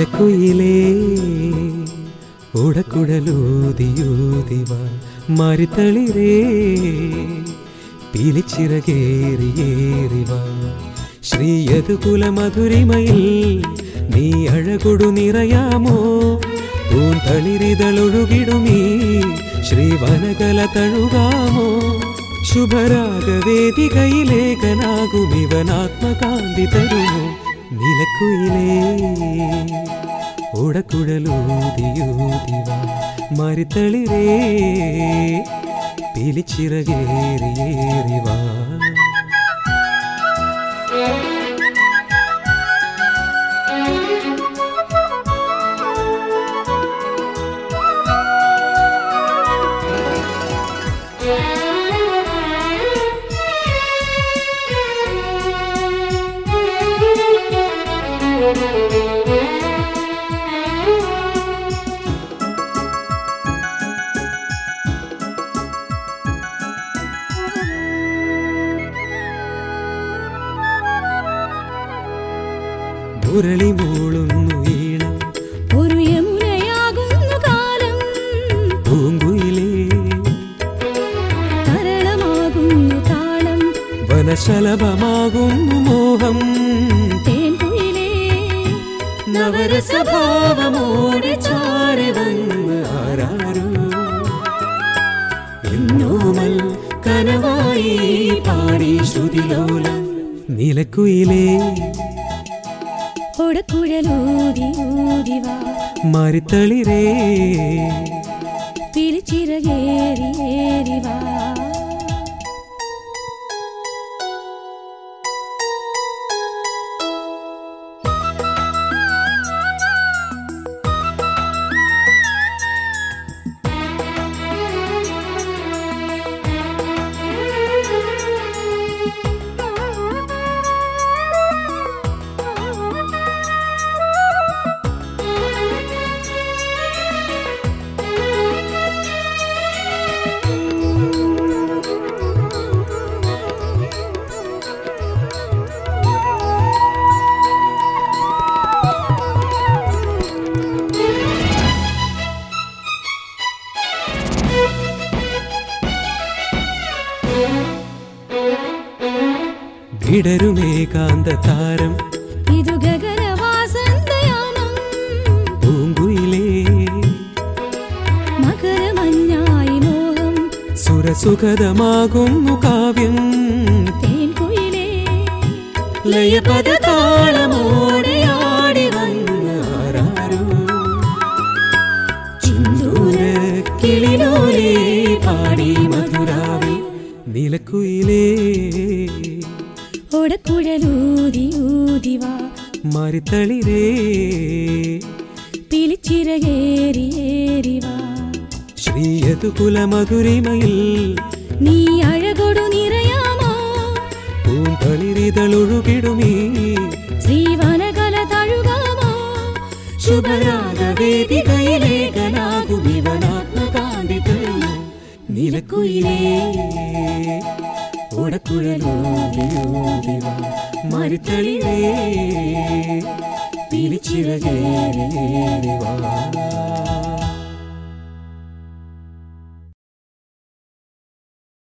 നിലക്കുയിലേ ഉടക്കുഴലൂതിയൂതിവാ മരിത്തളിരേ പീലിച്ചിറകേറിയേറിവാ ശ്രീയതുകുലമധുരിമയിൽ നീ അഴകൊടു നിറയാമോ പൂന്തളിരിതളൊഴുകിടുമീ ശ്രീവനകല തഴുകാമോ ശുഭരാഗവേദികയിലേകനാകുമിവനാത്മകാന്തി തരുമോ നിലക്കുയിലേ ഉടക്കുഴലൂതിയൂതിവാ മരിത്തളിരേ പീലിച്ചിറകേറിയേറിവാ മുരളി മൂളുന്നു ഈണം ഒരു യമുനയാകുന്നു കാലം പൂങ്കുയിലേ തരളമാകുന്നു താളം വനശലഭമാകുന്നു മോഹം തേൻകുയിലേ നവരസഭാവമോടെ ചാരി വന്ന് ആരാരോ എന്നോമൽ കനവായി പാടി ശ്രുതിലോലം നിലക്കുയിലേ ഉടക്കുഴലൂതിയൂതിവാ മരിത്തളിരേ പീലിച്ചിറകേറിയേറിവാ വിടരുമേകാന്ത താരം ഇതു ഗഗനവാസന്തയാമം പൂങ്കുയിലേ മകരമഞ്ഞായി മോഹം സുരസുഖതമാകുന്നു കാവ്യം തേൻകുയിലേ ലയപദതാളമോടെ ആടി വന്ന് ആരാരോ ചിന്തൂര കിളിലോലേ പാടി മധുരാവി നിലക്കുയിലേ ഉടക്കുഴലൂതിയൂതിവാ മരിത്തളിരേ പീലിച്ചിറകേറിയേറിവാ ശ്രീയതുകുലമധുരിമയിൽ നീ അഴകൊടു നിറയാമോ പൂന്തളിരിതളൊഴുകിടുമീ ശ്രീവനകല തഴുകാമോ ശുഭരാഗവേദികയിലേകനാകുമിവനാത്മകാന്തി തരുമോ നിലക്കുയിലേ ഉടക്കുഴലൂതിയൂതിവാ മരിത്തളിരേ പീലിച്ചിറകേറിയേറിവാ